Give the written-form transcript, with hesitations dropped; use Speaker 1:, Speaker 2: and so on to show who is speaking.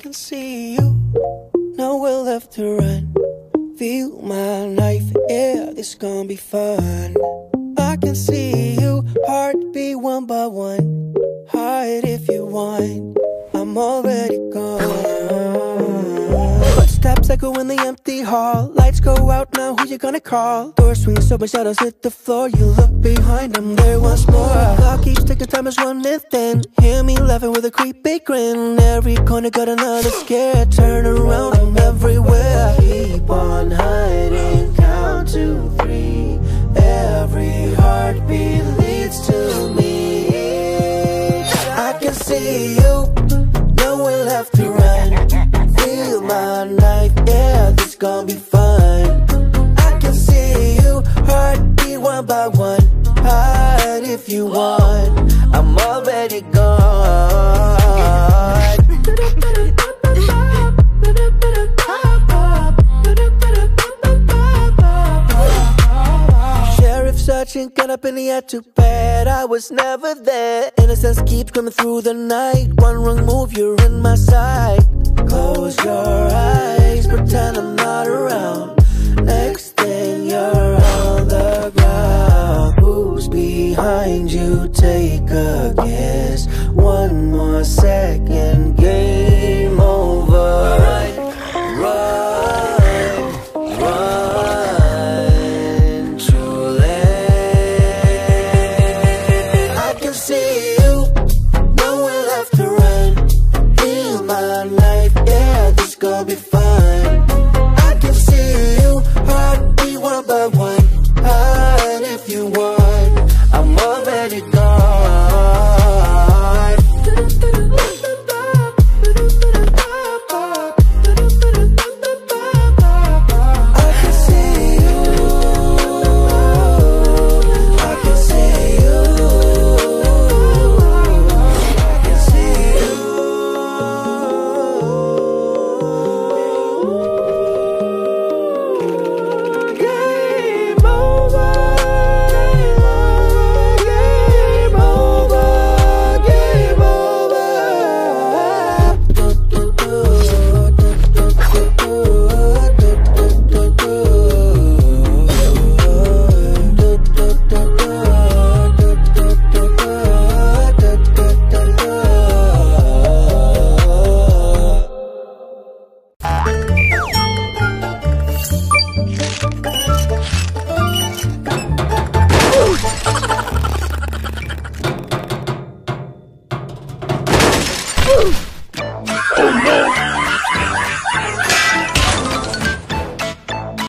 Speaker 1: can see you, nowhere left to run. Feel my knife, yeah, this gon' be fun. I can see you, heartbeat one by one. Hide if you want, I'm already gone. Footsteps echo in the empty hall. Lights go out now, who you gonna call? Door swings open, shadows hit the floor. You look behind, I'm there once more. Clock keeps ticking, time is running thin. Hear me laughing with a creepy grin. Every corner got another scare. Turn around, I'm everywhere. Keep on hiding, count to 3. Every heartbeat leads to me. I can see you, nowhere left to run. Feel my knife, yeah, this gon' be fun. I can see you, heartbeat one by one. Hide if you want, I'm already gone. Sheriff searching, got up in the air, too bad I was never there. Innocence keeps coming through the night. One wrong move, you're in my sight. Close your eyes, pretend I'm not around. Next thing you're on the ground. Who's behind you? Take a guess. One more second, game over. Run, run, truly. I can see you, nowhere left to run. Feel my life, yeah, this gon' be fun. I can see you, heartbeat one by one. Hide if you want, I'm already gone. I can see you, I can see you, I can see you. Game over, game over, game
Speaker 2: Oh no!